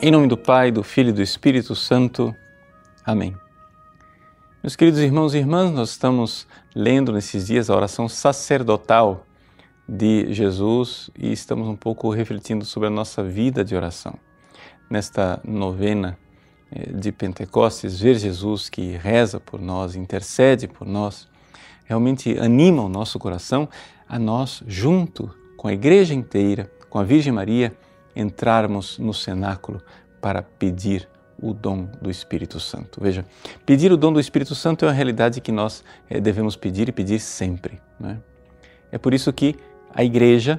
Em nome do Pai, do Filho e do Espírito Santo. Amém. Meus queridos irmãos e irmãs, nós estamos lendo nesses dias a oração sacerdotal de Jesus e estamos um pouco refletindo sobre a nossa vida de oração. Nesta novena de Pentecostes, ver Jesus que reza por nós, intercede por nós, realmente anima o nosso coração a nós, junto com a Igreja inteira, com a Virgem Maria, entrarmos no cenáculo para pedir o dom do Espírito Santo. Veja, pedir o dom do Espírito Santo é uma realidade que nós devemos pedir e pedir sempre, né? É por isso que a Igreja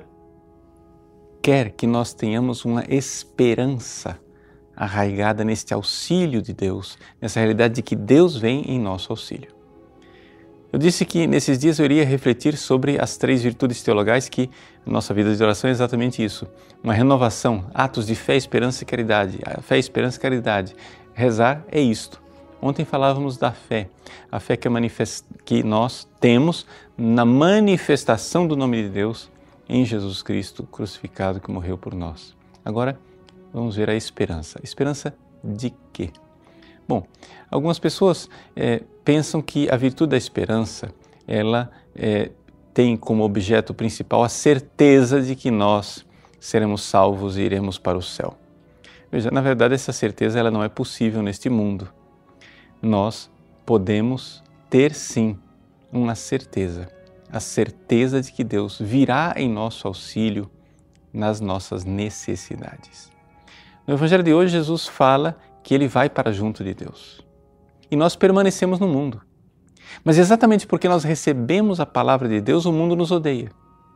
quer que nós tenhamos uma esperança arraigada neste auxílio de Deus, nessa realidade de que Deus vem em nosso auxílio. Eu disse que nesses dias eu iria refletir sobre as 3 virtudes teologais que nossa vida de oração é exatamente isso. Uma renovação, atos de fé, esperança e caridade. Fé, esperança e caridade. Rezar é isto. Ontem falávamos da fé. A fé que nós temos na manifestação do nome de Deus em Jesus Cristo crucificado que morreu por nós. Agora vamos ver a esperança. Esperança de quê? Bom, algumas pessoas pensam que a virtude da esperança, ela tem como objeto principal a certeza de que nós seremos salvos e iremos para o céu. Veja, na verdade essa certeza ela não é possível neste mundo. Nós podemos ter sim uma certeza, a certeza de que Deus virá em nosso auxílio nas nossas necessidades. No Evangelho de hoje Jesus fala que Ele vai para junto de Deus. E nós permanecemos no mundo. Mas exatamente porque nós recebemos a palavra de Deus, o mundo nos odeia.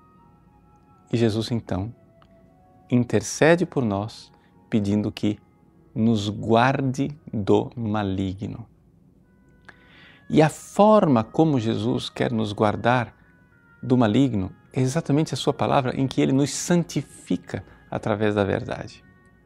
E Jesus, então, intercede por nós, pedindo que nos guarde do maligno. E a forma como Jesus quer nos guardar do maligno é exatamente a sua palavra em que Ele nos santifica através da verdade.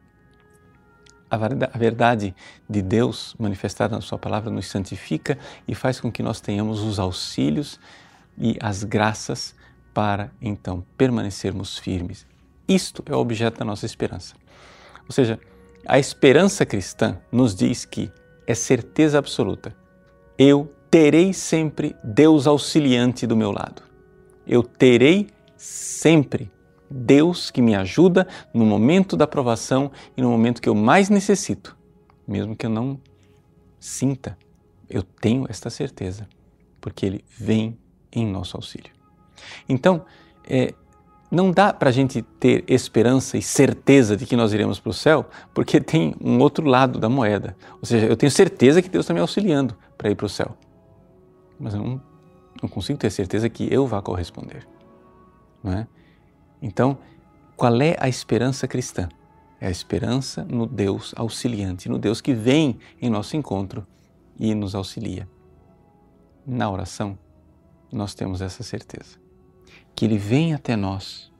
A verdade de Deus manifestada na sua palavra nos santifica e faz com que nós tenhamos os auxílios e as graças para, então, permanecermos firmes. Isto é o objeto da nossa esperança. Ou seja, a esperança cristã nos diz que é certeza absoluta. Eu terei sempre Deus auxiliante do meu lado. Eu terei sempre Deus que me ajuda no momento da provação e no momento que eu mais necessito, mesmo que eu não sinta, eu tenho esta certeza, porque Ele vem em nosso auxílio. Então, não dá para a gente ter esperança e certeza de que nós iremos para o céu, porque tem um outro lado da moeda. Ou seja, eu tenho certeza que Deus está me auxiliando para ir para o céu, mas eu não consigo ter certeza que eu vá corresponder, não é? Então, qual é a esperança cristã? É a esperança no Deus auxiliante, no Deus que vem em nosso encontro e nos auxilia. Na oração, nós temos essa certeza, que Ele vem até nós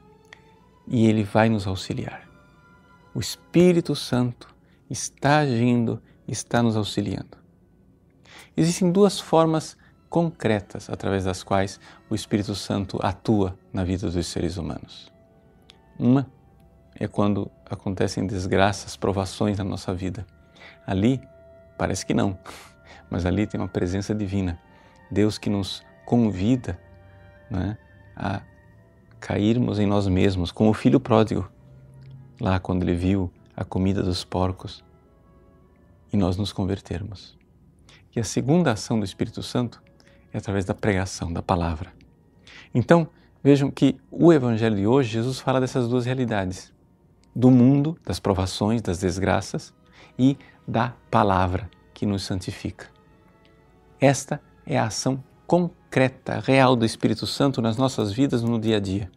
e Ele vai nos auxiliar. O Espírito Santo está agindo, está nos auxiliando. Existem 2 formas concretas através das quais o Espírito Santo atua na vida dos seres humanos. Uma é quando acontecem desgraças, provações na nossa vida. Ali, parece que não, mas ali tem uma presença divina. Deus que nos convida, né, a cairmos em nós mesmos, como o filho pródigo, lá quando ele viu a comida dos porcos, e nós nos convertermos. E a segunda ação do Espírito Santo é através da pregação, da palavra. Então, vejam que o Evangelho de hoje, Jesus fala dessas 2 realidades. Do mundo, das provações, das desgraças e da palavra que nos santifica. Esta é a ação concreta, real do Espírito Santo nas nossas vidas no dia a dia.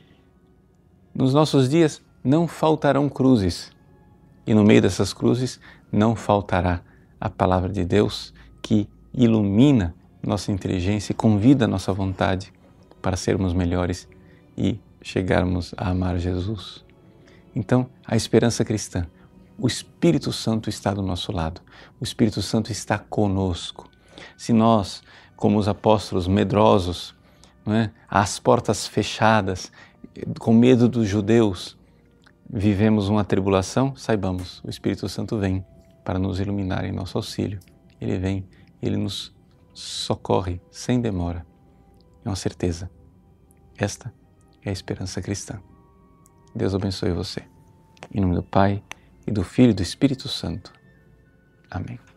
Nos nossos dias não faltarão cruzes e no meio dessas cruzes não faltará a palavra de Deus que ilumina nossa inteligência e convida a nossa vontade para sermos melhores e chegarmos a amar Jesus. Então, a esperança cristã, o Espírito Santo está do nosso lado, o Espírito Santo está conosco. Se nós, como os apóstolos medrosos, não é, às portas fechadas, com medo dos judeus, vivemos uma tribulação, saibamos, o Espírito Santo vem para nos iluminar em nosso auxílio. Ele vem, Ele nos socorre sem demora. É uma certeza. Esta é a esperança cristã. Deus abençoe você. Em nome do Pai, e do Filho e do Espírito Santo. Amém.